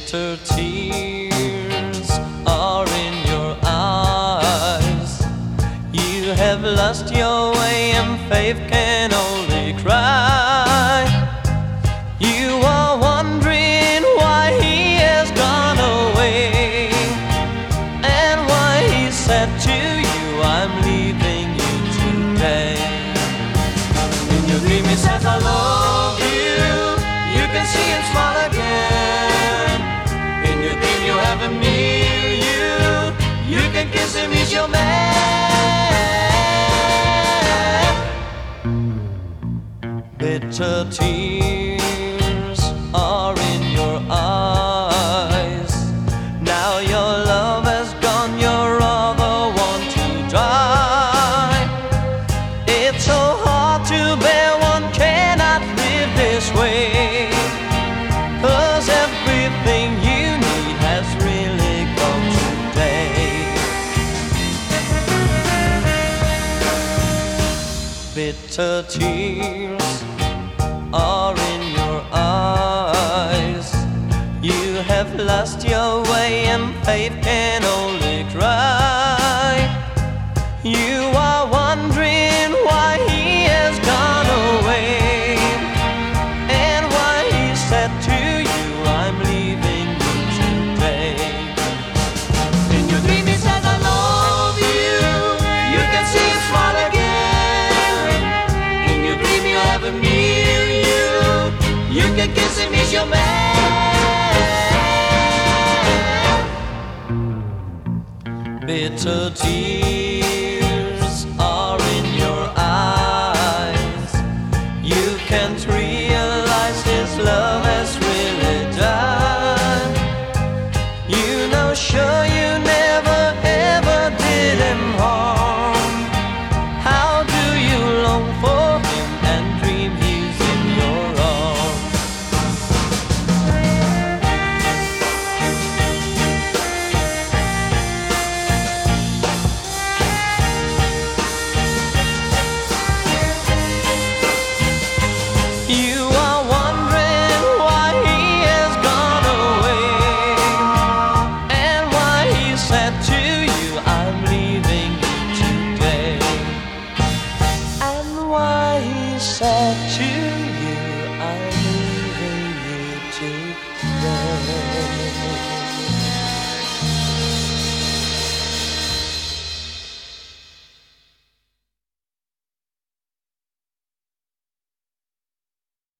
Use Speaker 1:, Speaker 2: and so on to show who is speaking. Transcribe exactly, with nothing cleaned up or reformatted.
Speaker 1: Bitter tears are in your eyes. You have lost your way and faith can only cry. You are wondering why he has gone away, and why he said to you, I'm leaving you today. In your dream he says, I love you. You can see him smile again. In your dream you have him near you. You can kiss him, he's your man. Bitter tears are in your eyes. Now your love has gone, your other one to die. It's so hard to bear, one cannot live this way. Cause everything you need has really gone today. Bitter tears are in your eyes. You have lost your way and faith can only cry. You are wondering why he has gone away, and why he said to you, I'm leaving you today. In your dream he says, I love you. You can see him smile again. In your dream you have him near you. You can kiss him, he's your man. Bitter tears are in your eyes. You can't realize his love has really died. You know, sure you never ever did him harm. How do you long for him and dream he's in your arms? You are wondering why he has gone away, and why he said to you, I'm leaving you today. And why he said to you,